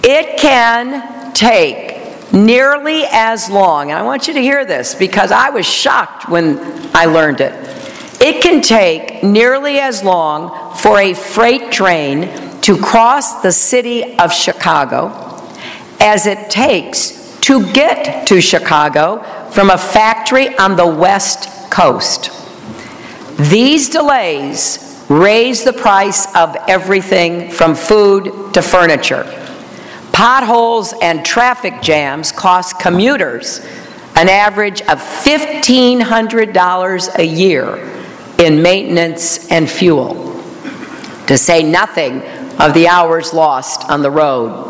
It can take nearly as long, and I want you to hear this because I was shocked when I learned it. It can take nearly as long for a freight train to cross the city of Chicago as it takes to get to Chicago from a factory on the West Coast. These delays raise the price of everything from food to furniture. Potholes and traffic jams cost commuters an average of $1,500 a year in maintenance and fuel, to say nothing of the hours lost on the road.